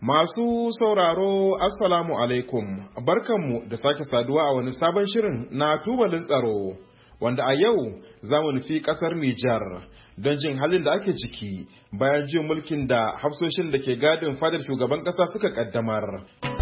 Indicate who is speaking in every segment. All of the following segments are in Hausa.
Speaker 1: Masu sauraro Assalamu alaikum, barkanmu da sake saduwa a wani sabon shirin na tubalin tsaro, wanda a yau za mu nufi ƙasar Nijar don jin halin da ake ciki bayan jin mulkin da hafsoshin da ke gadin fadar shugaban ƙasa suka ƙaddamar.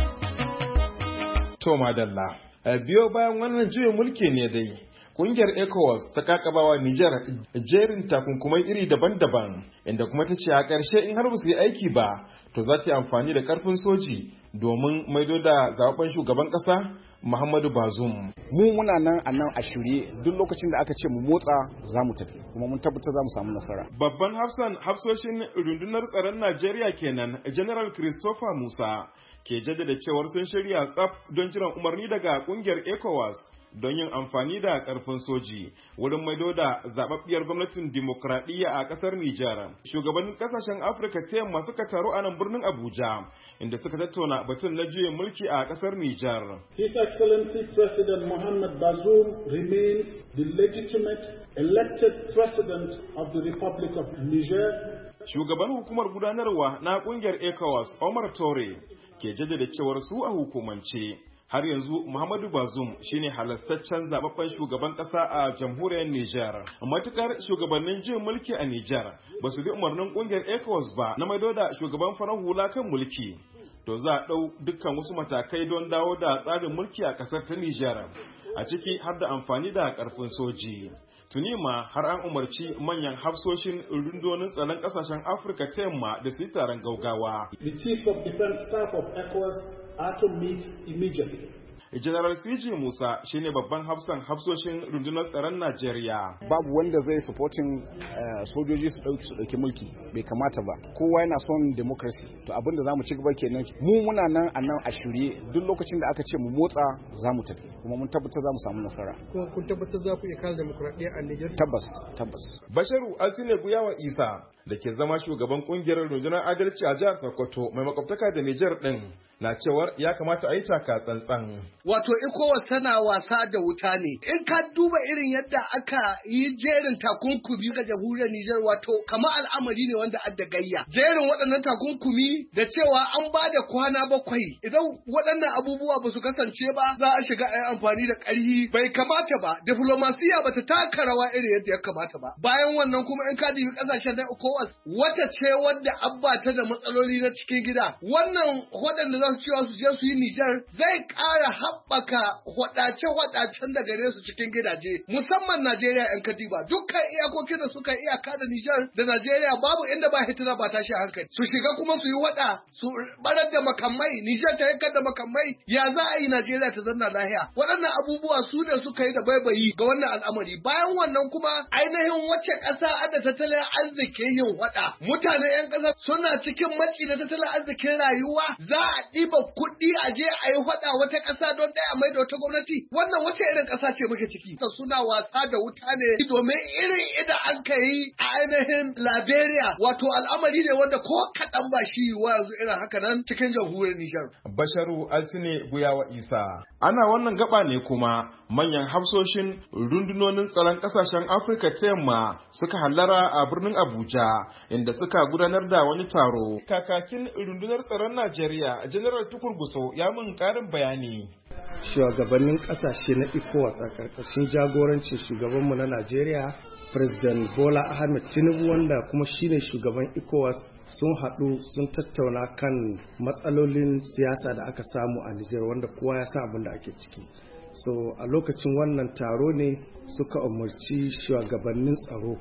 Speaker 1: To madalla, biyo bayan wannan juyin mulki ne dai. Kungiyar ECOWAS ta kakabawa Nijar jerin takunkumai iri daban-daban, inda kuma ta ce a ƙarshe in har ba su yi aiki ba, to za ta yi amfani da ƙarfin soji domin maido da zaɓen shugaban ƙasa Muhammadu Bazoum.
Speaker 2: Mu muna nan a nan a shirye duk lokacin da aka ce mu motsa za mu tafi, kuma mun tabbata za mu samu nasara.
Speaker 1: Babban hafsoshin rundunar tsaron Najeriya kenan, General Christopher Musa, ke jaddada cewar sun shirya tsaf don jiran umarni daga kungiyar ECOWAS don yin amfani da karfin soji wurin maido da zababbiyar gwamnatin dimokuraɗiyya a ƙasar Nijar. Shugabannin ƙasashen Afirka ta yamma suka taru a nan birnin Abuja, inda suka tattauna batun na juyin mulki a ƙasar Nijar.
Speaker 3: His Excellency President Mohamed Bazoum remains the legitimate elected president of the Republic of Niger.
Speaker 1: Shugaban hukumar gudanarwa na ƙungiyar ECOWAS, Omar Tore, ke jaddada cewar su a hukumance har yanzu Muhammadu Bazoum shine halastaccen zababben shugaban kasa a jamhuriyar Nijar. Matukar shugabannin jin mulki a Nijar ba su bi umarnin kungiyar ECOWAS ba na maido da shugaban farar hula kan mulki, to za a ɗau dukkan wasu matakai don dawo da tsarin mulki a ƙasar ta Nijar, a ciki har da amfani da ƙarfin soji. Tuni ma har an umarci manyan hafsoshin rundunonin tsaron ƙasashen Afirka ta yamma da su yi taron gaugawa.
Speaker 3: The Chief of Defense Staff of ECOWAS are to meet immediately.
Speaker 1: General CG Musa shine babban hafsoshin rundunar tsaron Najeriya.
Speaker 2: Babu wanda zai supporting sojoji su dauki mulki, bai kamata ba. Kowa yana son democracy. To abinda zamu ci gaba kenan. Mu muna nan a nan a shirye duk lokacin da aka ce mu motsa za mu tafi, kuma mun tabbata za mu samu nasara.
Speaker 4: Kuma kun tabbatar za ku iya kare demokradiyya a Niger?
Speaker 2: Tabbas.
Speaker 1: Basharu Altine Guyawa Isa da ke zama shugaban kungiyar rundunar adalci a jihar Sokoto mai makwabtaka da Niger din na cewar ya kamata a yi taka tsantsan.
Speaker 4: Wato ECOWAS tana wasa da wuta ne. In ka duba irin yadda aka yi jerin takunkumi ga jamhuriyar Nijar, wato kamar al'amari ne wanda adda gayya. Jerin waɗannan takunkumi da cewa an ba da kwana 7 idan waɗannan abubuwa ba su kasance ba za a shiga a yi amfani da ƙarfi, bai kamata ba. Diflomasiya ba ta taka rawa irin yadda ya kamata ba. Bayan wannan kuma in ka dubi ƙasashen na ECOWAS wata ce wadda abba ta da matsaloli na cikin gida. Wannan waɗanda za su cewa su je su yi Nijar zai ƙara haɓaka waɗace-waɗacen da gare su cikin gidaje, musamman Najeriya 'yan kadiba. Dukkan iyakokin da suka iyaka da Nijar da Najeriya babu inda ba hitina ba tashi hankali. Su shiga kuma su yi waɗa, su barar da makamai, Nijar ta yankar da makamai, ya za a yi Najeriya ta zanna lahiya. Waɗannan abubuwa su ne suka yi da baibayi ga wannan al'amari. Bayan wannan kuma ainihin wacce ƙasa adda tattalin arziki yin waɗa. Mutanen 'yan ƙasa suna cikin matsi da tattalin arzikin rayuwa, za a ɗiba kuɗi a je a yi faɗa wata ƙasa don ɗaya mai da wata gwamnati. Wannan wace irin ƙasa ce muke ciki? Suna wasa da wuta ne domin irin idan an ka yi a ainihin Liberia, wato al'amari ne wanda ko kaɗan ba shi wa yanzu irin haka nan cikin jamhuriyar Nijar.
Speaker 1: Basharu Altine Guyawa Isa. Ana wannan gaba ne kuma manyan hafsoshin rundunonin tsaron ƙasashen Afirka ta yamma suka hallara a birnin Abuja, inda suka gudanar da wani taro. Kakakin rundunar tsaron Najeriya, General Tukur Gusau, ya mun ƙarin bayani.
Speaker 5: Shugabannin ƙasashe na ECOWAS a ƙarƙashin jagorancin shugabanmu na Najeriya, President Bola Ahmed Tinubu, wanda kuma shine shugaban ECOWAS, sun haɗu sun tattauna kan matsalolin siyasa da aka samu a Nijar, wanda kowa ya san abin da ake ciki. So a lokacin wannan taro ne suka umarci shugabannin tsaro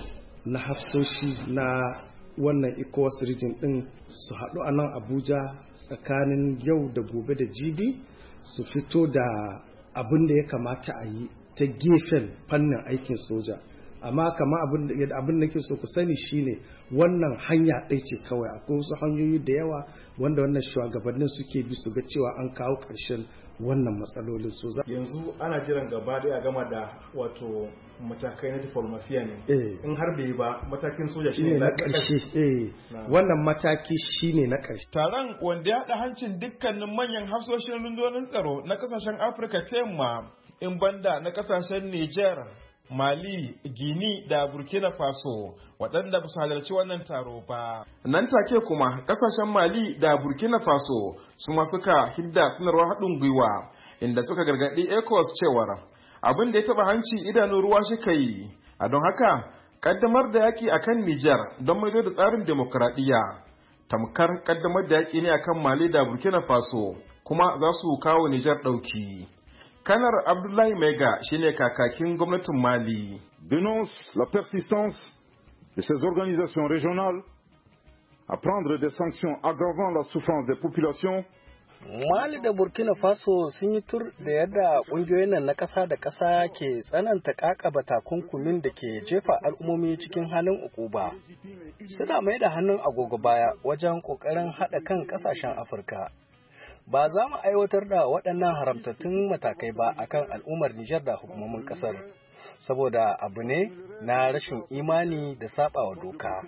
Speaker 5: na hafsoshi na wannan ECOWAS region din su haɗu a nan Abuja tsakanin yau da gobe da jibi, su fito da abin da ya kamata a yi ta gefen fannin aikin soja. Amma kama abin da ke so ku sani shine wannan hanya ɗaya ce kawai, akwai wasu hanyoyi da yawa wanda wannan shugabannin suke bi su ga cewa an kawo ƙarshen wannan matsalolin so
Speaker 1: yanzu ana jiran gaba da gama da wato matakai na diplomasiya ne. In har bai ba matakin soja shine na
Speaker 5: ƙarshe. Wannan mataki shine na ƙarshe.
Speaker 1: Taron wanda ya haɗa hancin dukkanin manyan hafsoshin rundunonin tsaro na kasashen Afirka ta yamma in banda na kasashen Niger, Mali, Guinea da Burkina Faso waɗanda ba su halarci wannan taro ba. Nan take kuma ƙasashen Mali da Burkina Faso su ma suka hidda sanarwar haɗin gwiwa inda suka gargaɗi ECOWAS cewar abin da ya taɓa hanci idanun ruwa shi ka yi, a don haka ƙaddamar da yaƙi akan Nijar don maido da tsarin demokuraɗiyya tamkar ƙaddamar da yaƙi ne akan Mali da Burkina Faso kuma za su kawo Nijar ɗauki. Kanar Abdullahi Mega shine kakakin gwamnatin Mali.
Speaker 6: Dénonce la persistance de ces organisations régionales à prendre des sanctions aggravant la souffrance des populations.
Speaker 7: Mali da Burkina Faso sun yi tur da yadda ƙungiyoyin nan na ƙasa da ƙasa ke tsananta ƙaƙaba takunkumin da ke jefa al'ummomi cikin halin ukuba. Suna mai da hannun agogo baya wajen ƙoƙarin haɗa kan ƙasashen Afirka. Ba za mu aiwatar da waɗannan haramtattun matakai ba akan al'ummar Nijar da hukumomin ƙasar, saboda abu ne na rashin imani da saɓawa doka.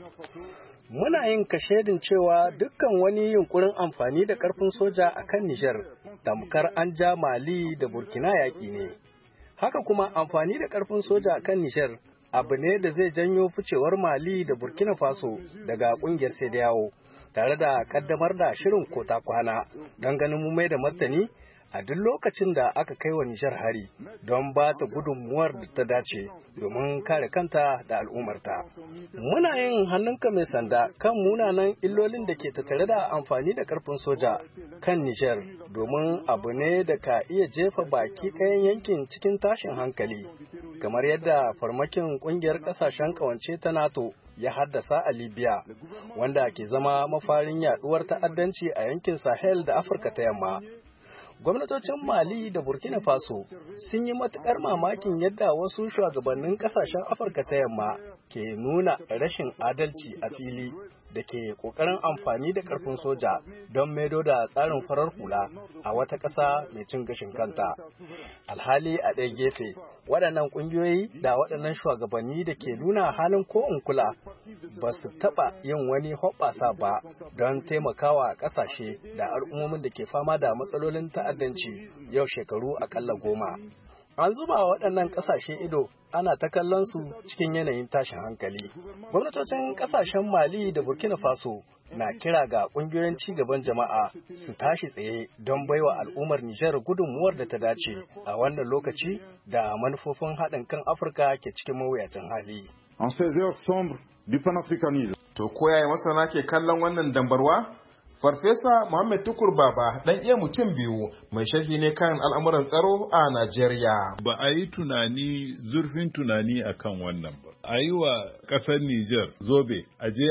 Speaker 7: Muna yin kashedin cewa dukkan wani yunkurin amfani da ƙarfin soja a kan Nijar tamkar an ja Mali da Burkina yaƙi ne. Haka kuma amfani da ƙarfin soja a kan Nijar abu ne da zai janyo ficewar Mali da Burkina Faso daga ƙungiyar Sediyawo, tare da ƙaddamar da shirin kota kwana don ganin mu mai da martani a duk lokacin da aka kai wa Nijar hari don ba ta gudunmuwar da ta dace domin kare kanta da al'ummarta. Muna yin hannunka mai sanda kan munanan illolin da ke tattare da amfani da karfin soja kan Nijar domin abu ne da ka iya jefa baki ɗayan yankin cikin tashin hankali, kamar yadda farmakin ƙungiyar ƙasashen ƙawance ta NATO ya haddasa a Libya, wanda ke zama mafarin yaɗuwar ta'addanci a yankin Sahel da Afirka ta Yamma. Gwamnatocin Mali da Burkina Faso sun yi matuƙar mamakin yadda wasu shugabannin ƙasashen Afirka ta Yamma ke nuna rashin adalci a fili da ke ƙoƙarin amfani da ƙarfin soja don maido da tsarin farar hula a wata ƙasa mai cin gashin kanta. Alhali a ɗaya gefe, waɗannan ƙungiyoyi da waɗannan shugabanni da ke nuna halin ko in kula ba su taɓa yin wani hoɓɓasa ba don taimakawa ƙasashe da al'ummomin da ke fama da matsalolin ta'addanci yau shekaru aƙalla 10. An zuba waɗannan ƙasashe ido ana ta kallon su cikin yanayin tashin hankali. Gwamnatocin ƙasashen Mali da Burkina Faso na kira ga ƙungiyoyin cigaban jama'a su tashi tsaye don baiwa al'ummar Nijar gudunmuwar da ta dace a wannan lokaci da manufofin haɗin kan Afirka ke cikin mawuyacin hali.
Speaker 6: En ces heures sombres du panafricanisme.
Speaker 1: To koyaya masana ke kallon wannan dambarwa? Farfesa Muhammad Tukur Baba dan iya mutum biyu mai sharhi ne kan al'amuran tsaro a Najeriya.
Speaker 8: Ba a yi zurfin tunani akan wannan ba. A yi wa ƙasar Nijar zobe, a je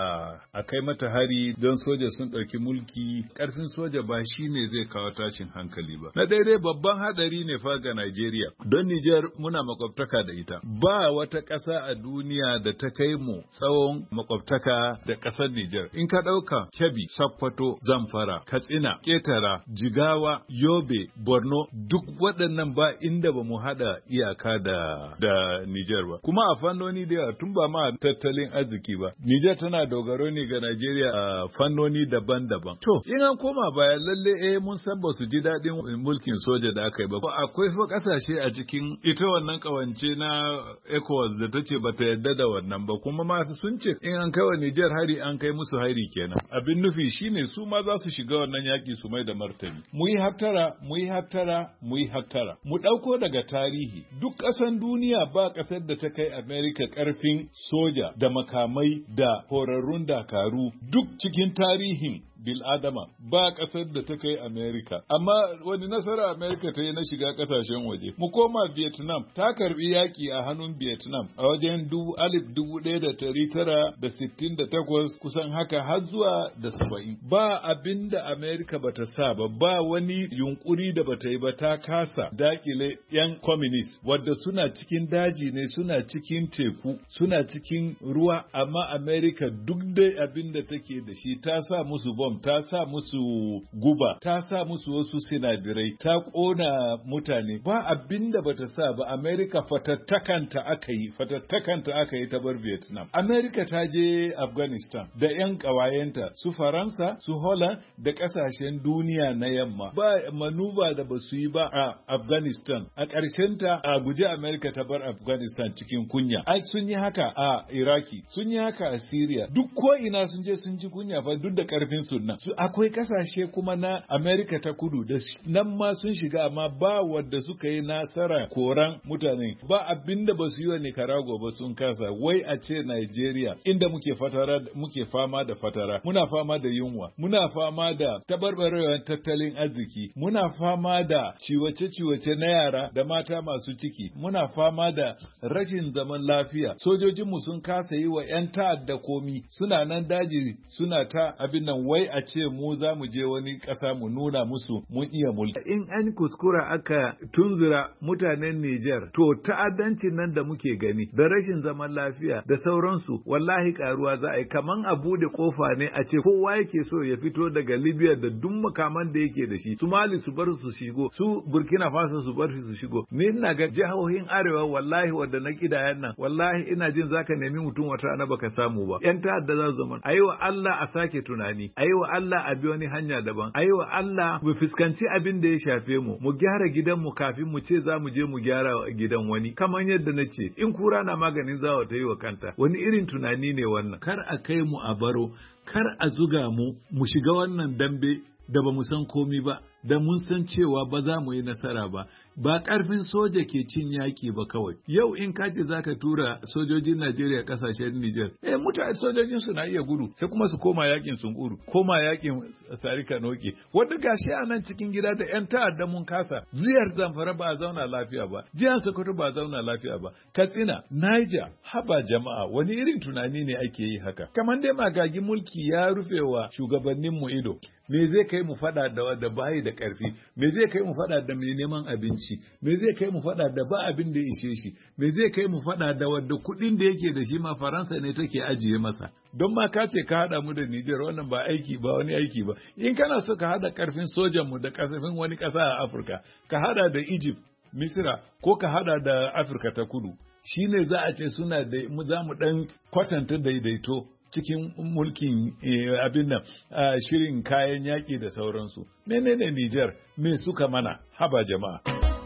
Speaker 8: a kai mata hari don soja sun ɗauki mulki. Ƙarfin soja ba shi ne zai kawo tashin hankali ba. Na daidai babban haɗari ne fa ga Najeriya, don Nijar muna makwabtaka da ita. Ba wata ƙasa a duniya da ta kai mu tsawon makwabtaka da ƙasar Nijar. In ka ɗauka Kebbi, Sokoto, Zamfara, Katsina, Ƙetara, Jigawa, Yobe, Borno, duk waɗannan ba inda ba mu haɗa iyaka da Nijar ba. Kuma a fannoni da yawa tun ba ma tattalin arziki ba. Nijar tana dogaro ne ga Najeriya a fannoni daban-daban. To, in an koma baya lalle mun san ba su ji daɗin mulkin soja da aka yi ba. Akwai fa ƙasashe a cikin ita wannan ƙawance na ECOWAS da ta ce ba ta yarda da wannan ba. Kuma masu sun ce in an kai wa Nijar hari an kai musu hari kenan. Abin nufi shine su ma za su shiga wannan yaƙi su mai da martani. Mu yi hattara, mu yi hattara, mu yi hattara. Mu ɗauko daga tarihi. Duk ƙasan duniya ba ƙasar da ta kai Amerika ƙarfin soja da makamai da horarrun dakaru duk cikin tarihin bil'adama ba ƙasar da ta kai Amerika. Amma wani nasara Amerika ta yi na shiga ƙasashen waje. Mu koma Vietnam, ta karbi yaƙi a hannun Vietnam a wajen 1968 kusan haka har zuwa da 70. Ba abin da Amerika ba ta sa ba wani yunkuri da ba ta yi ba ta kasa dakile 'yan communist wadda suna cikin daji ne, suna cikin teku, suna cikin ruwa, amma Amerika duk dai abin da take da shi ta sa musu bom bom, ta sa musu guba, ta sa musu wasu sinadirai, ta ƙona mutane. Ba abin da bata sa ba. Amerika fatattakanta aka yi ta bar Vietnam. Amerika ta je Afghanistan da 'yan ƙawayenta su Faransa, su Holland da ƙasashen duniya na yamma. Ba manuba da ba su yi ba a Afghanistan. A ƙarshenta a guje Amerika ta bar Afghanistan cikin kunya. Ai sun yi haka a Iraki, sun yi haka a Syria. Duk ko ina sun je sun ji kunya fa duk da ƙarfin sunna. Akwai ƙasashe kuma na Amerika ta kudu da nan ma sun shiga amma ba wadda suka yi nasara koran mutane. Ba abinda ba su yi wa Nicaragua ba sun kasa. Wai a ce Nigeria inda muke fama da fatara, muna fama da yunwa, muna fama da tabarbarewar tattalin arziki, muna fama da ciwace-ciwace na yara da mata masu ciki, muna fama da rashin zaman lafiya. Sojojinmu sun kasa yi wa 'yan ta'adda komi, suna nan daji suna ta abin nan, wai a ce mu za mu je wani ƙasa mu nuna musu mun iya mulki. In an kuskura aka tunzura mutanen Nijar, to ta'addancin nan da muke gani da rashin zaman lafiya da sauransu wallahi karuwa za a yi. Kaman a bude kofa ne a ce kowa yake so ya fito daga Libya da duk makaman da yake da shi, su Mali su bar su shigo, su Burkina Faso su bar su shigo. Ni ina ga jihohin arewa wallahi wadda na kidayan nan wallahi ina jin zaka nemi mutum wata rana baka samu ba. 'Yan ta'adda za su zama. Ayi wa Allah a sake tunani, ayi wa Allah a bi wani hanya daban, ayi wa Allah mu fuskanci abin da ya shafe mu gyara gidanmu kafin mu ce za mu je mu gyara gidan wani. Kamar yadda na ce, in kura na maganin zawa ta yi wa kanta, wani irin tunani ne wannan? Kar a kai mu a baro, kar a zuga mu shiga wannan dambe da ba mu san komi ba, da mun san cewa ba za mu yi nasara ba. Ba ƙarfin soja ke cin yaƙi ba kawai. Yau in ka ce za ka tura sojojin Najeriya ƙasashen Nijar, mutane sojojin su na iya gudu, sai kuma su koma yaƙin sun gudu, koma yaƙin sarika noke. Wanda gashi a nan cikin gida da 'yan ta'adda mun kasa. Jihar Zamfara ba a zauna lafiya ba, jihar Sokoto ba a zauna lafiya ba, Katsina, Niger, haba jama'a, wani irin tunani ne ake yi haka? Kamar dai magagi mulki ya rufe wa shugabanninmu ido. Me zai kai mu fada da wadda bayi da ƙarfi? Me zai kai mu fada da mai neman abinci? Me zai kai mu fada da ba abin da ya ishe shi? Me zai kai mu fada da wadda kuɗin da yake da shi ma Faransa ne take ajiye masa? Don ma ka ce ka haɗa mu da Nijar, wannan ba wani aiki ba. In kana so ka haɗa ƙarfin sojan mu da ƙarfin wani ƙasa a Afirka, ka haɗa da Egypt, Misira, ko ka haɗa da Afirka ta Kudu. Shine za a ce suna da za mu ɗan kwatanta daidaito cikin mulkin abin nan shirin kayan yaƙi da sauransu. Menene Nijar? Me suka mana? Haba jama'a.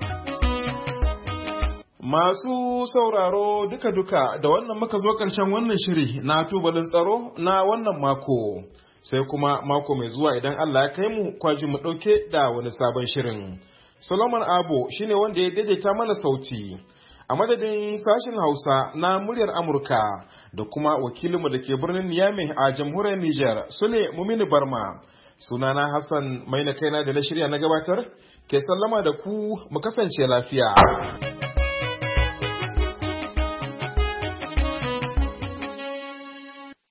Speaker 1: Masu sauraro duka-duka da wannan muka zo ƙarshen wannan shiri na tubalin tsaro na wannan mako. Sai kuma mako mai zuwa idan Allah ya kai mu kwaji mu ɗauke da wani sabon shirin. Solomon Abo shine wanda ya daidaita mana sauti. A madadin sashen Hausa na muryar Amurka da kuma wakilinmu da ke birnin Niamey a jamhuriyar Nijar, Sule Mumini Barma. Sunana Hassan Maina kaina da na shirya na gabatar, ke sallama da ku mu kasance lafiya.